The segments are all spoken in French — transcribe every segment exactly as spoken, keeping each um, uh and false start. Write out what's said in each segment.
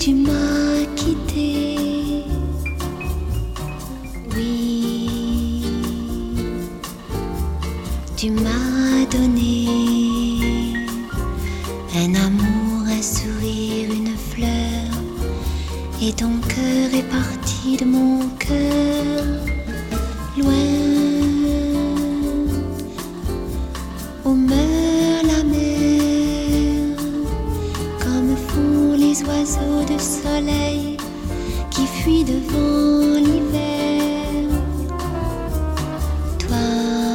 tu m'as quitté. Oui, tu m'as donné un amour, un sourire, une fleur, et ton cœur est parti de mon cœur, loin où meurt la mer, comme font les oiseaux de soleil qui fuient devant l'hiver. Toi,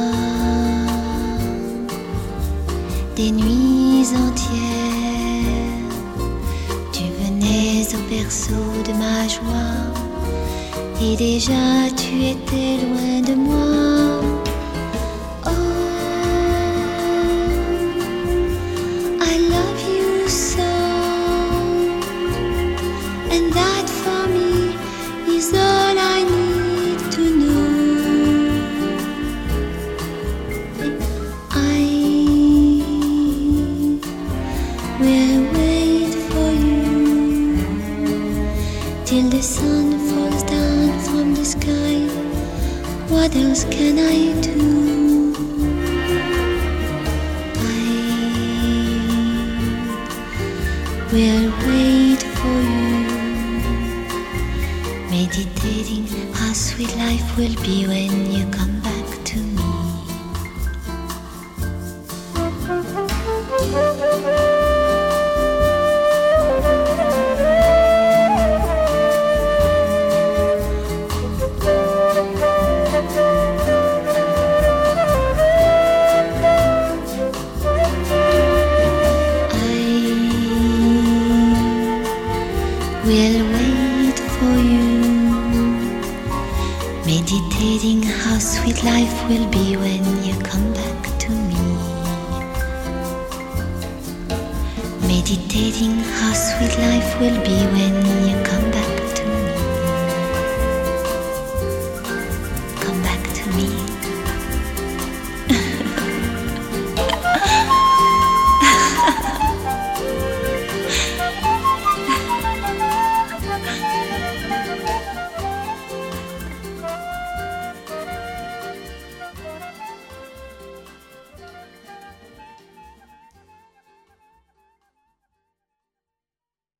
des nuits entières, tu venais au berceau de ma joie, et déjà tu étais loin de moi. Oh, I love you so, and that for me is all I need to know. I will wait for you till the sun falls down from the sky. What else can I do? I will wait for you, meditating how sweet life will be when you come back to me. Will wait for you, meditating how sweet life will be when you come back to me. Meditating how sweet life will be when you come back